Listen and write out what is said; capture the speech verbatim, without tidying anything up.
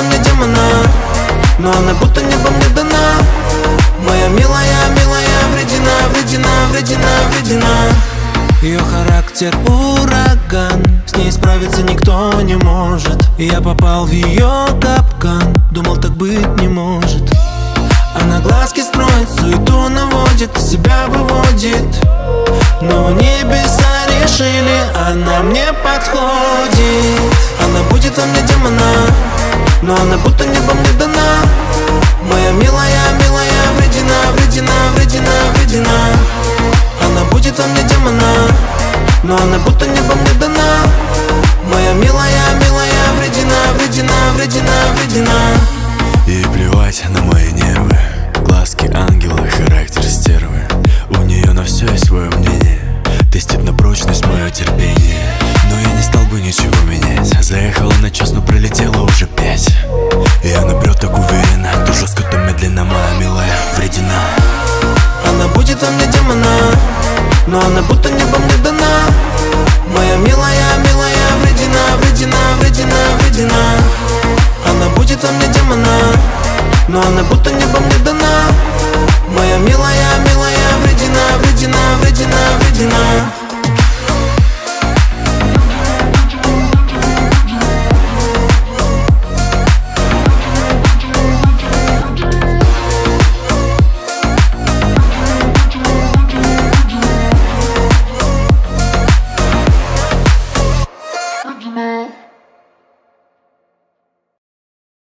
мне демона, но она будто небом мне дана. Моя милая, милая, вредина, вредина, вредина, вредина. Ее характер ураган, с ней справиться никто не может. Я попал в ее капкан, думал, так быть не может. Она глазки строит, суету наводит, себя выводит. Но небеса решили, она мне подходит. Она будет во мне демона, но она будто небом мне дана. Моя милая, милая, вредина, вредина, вредина, вредина. Она будет во мне демона, но она будто небом мне дана. Моя милая, милая, вредина, вредина, вредина, вредина.